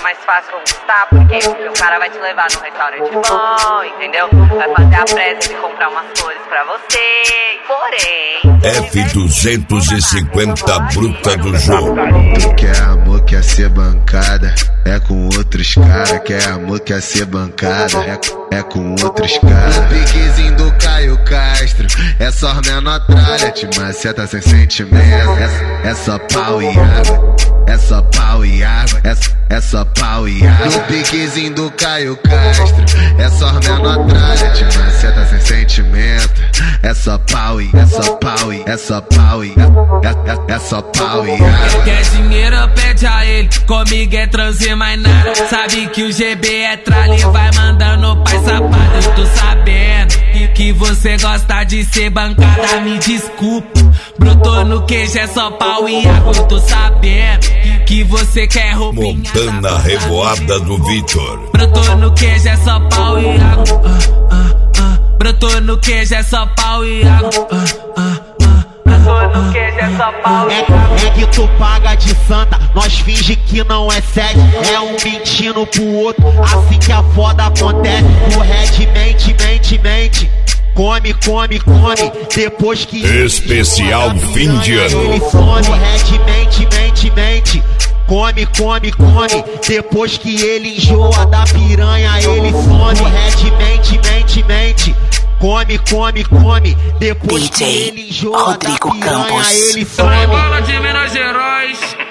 mais fácil conquistar, porque o cara vai te levar num restaurante bom, entendeu? Vai fazer a pressa de comprar umas flores pra você, porém... F250 bruta do jogo. Tu quer amor, quer ser bancada, é com outros cara. Quer amor, quer ser bancada, é com outros cara. O piquezinho do Caio Castro, é só menor tralha, te maceta sem sentimento. É só pau e água, é só pau e água, é só pau e água. No piquezinho do Caio Castro, é só menor tralha, te maceta sem sentimento. É só pau e, é só pau e, é só pau e, é só pau e água. Quer dinheiro, pede a ele, comigo é transer mais nada. Sabe que o GB é tralha e vai mandando pai safado. Eu tô sabendo que você gosta de ser bancada, me desculpa. Brotou no queijo, é só pau e água. Eu tô sabendo que você quer roupinha. Montana Revoada do Vitor. Brotou no queijo, é só pau e água. Brotou no queijo, é só pau e água. Brotou no queijo, é só pau e água. É que tu paga de santa, nós finge que não é sério. É um mentindo pro outro, assim que a foda acontece. O Red mente, mente, mente. Come, come, come, depois que... Especial fim de ano. Ele some, Red mente, mente, mente. Come, come, come, depois que ele enjoa da piranha, ele some. Red mente, mente, mente. Come, come, come, depois que ele enjoa da piranha, ele some. Bola de Minas Gerais.